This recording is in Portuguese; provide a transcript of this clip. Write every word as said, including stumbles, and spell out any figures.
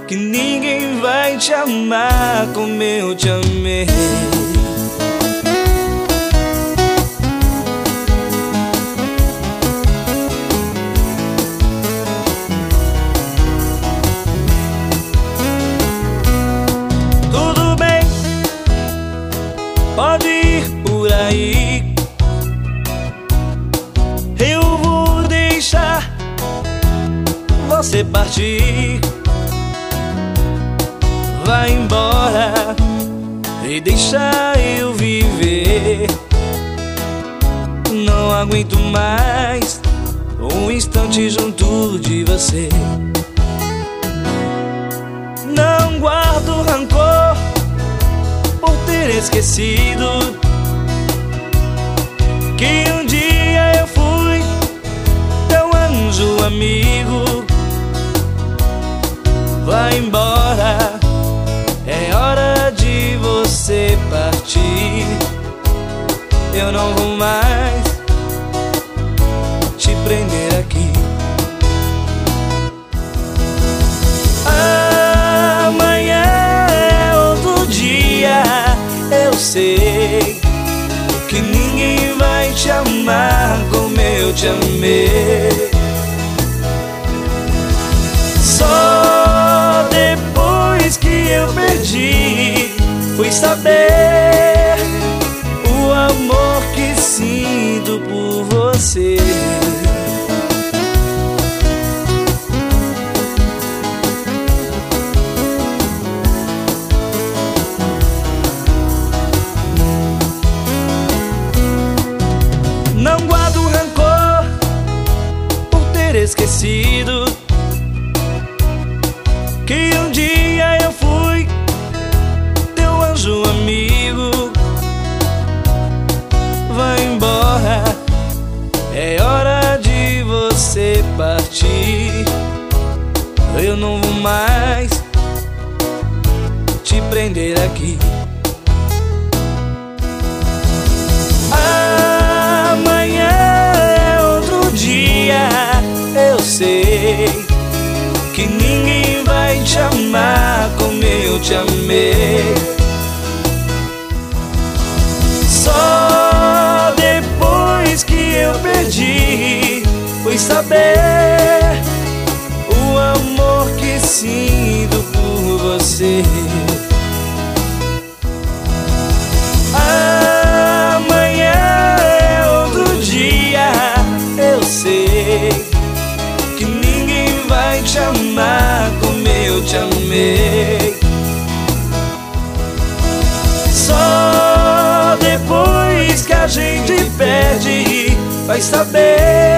que ninguém vai te amar como eu te amei. Tudo bem, pode ir por aí, eu vou deixar você partir. Vai embora e deixa eu viver. Não aguento mais um instante junto de você. Não guardo rancor por ter esquecido que um dia eu fui teu anjo amigo. Vai embora, é hora de você partir. Eu não vou mais te prender aqui. Amanhã é outro dia, eu sei que ninguém vai te amar como eu te amei. Só depois que eu perdi fui saber o amor que sinto por você. Não guardo rancor por ter esquecido que um dia eu fui teu anjo amigo. Vai embora, é hora de você partir. Eu não vou mais te prender aqui. Amanhã é outro dia, eu sei que ninguém vai te amar como eu te amei. Só depois que eu perdi fui saber o amor que sinto por você. Amanhã é outro dia, eu sei que ninguém vai te amar como eu te amei. Só depois que a gente perde vai saber